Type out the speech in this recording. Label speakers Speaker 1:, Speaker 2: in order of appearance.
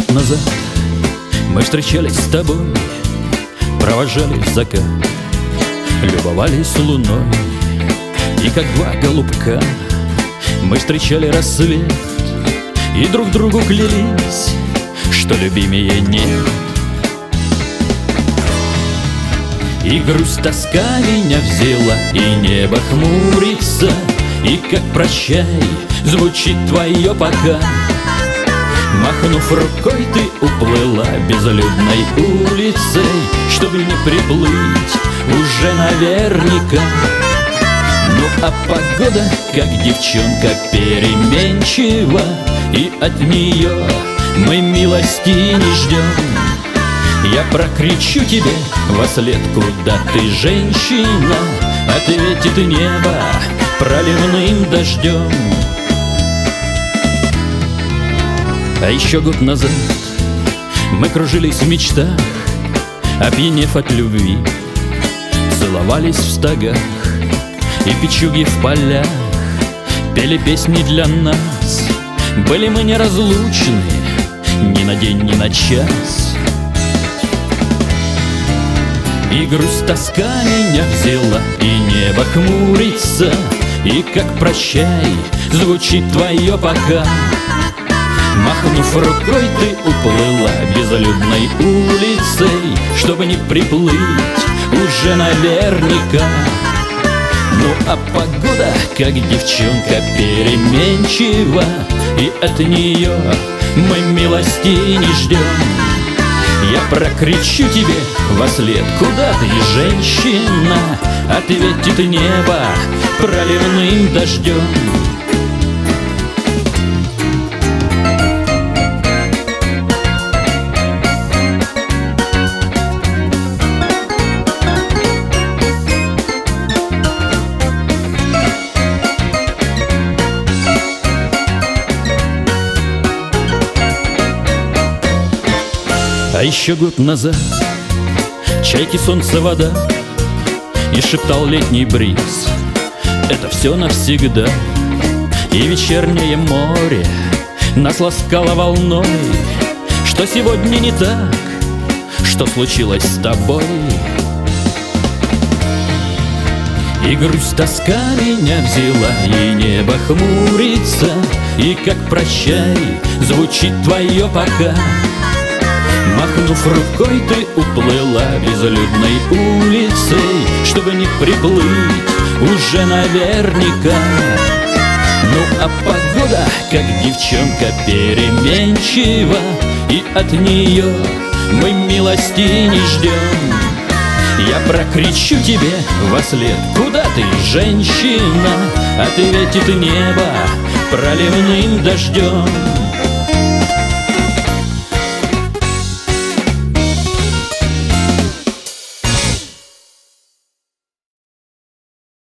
Speaker 1: год назад мы встречались с тобой, провожали закат, любовались луной, и как два голубка мы встречали рассвет и друг другу клялись, что любимее нет. И грусть, тоска меня взяла, и небо хмурится, и как прощай звучит твое пока. Махнув рукой, ты уплыла безлюдной улицей, чтобы не приплыть уже наверняка. Ну а погода, как девчонка, переменчива, и от нее мы милости не ждем. Я прокричу тебе вослед, куда ты, женщина, ответит небо проливным дождем. А еще год назад мы кружились в мечтах, опьянев от любви, целовались в стогах, и печуги в полях пели песни для нас. Были мы неразлучны ни на день, ни на час. И грусть, тоска меня взяла, и небо хмурится, и как прощай звучит твое пока. Махнув рукой, ты уплыла безлюдной улицей, чтобы не приплыть уже наверняка. Ну а погода, как девчонка, переменчива, и от нее мы милости не ждем. Я прокричу тебе вослед, куда ты, женщина, ответит небо проливным дождем. А еще год назад чайки, солнце, вода, и шептал летний бриз: это все навсегда. И вечернее море нас ласкало волной, что сегодня не так, что случилось с тобой. И грусть, тоска меня взяла, и небо хмурится, и как прощай звучит твое пока. Махнув рукой, ты уплыла безлюдной улицей, чтобы не приплыть уже наверняка. Ну а погода, как девчонка, переменчива, и от нее мы милости не ждем. Я прокричу тебе вослед, куда ты, женщина, ответит небо проливным дождем.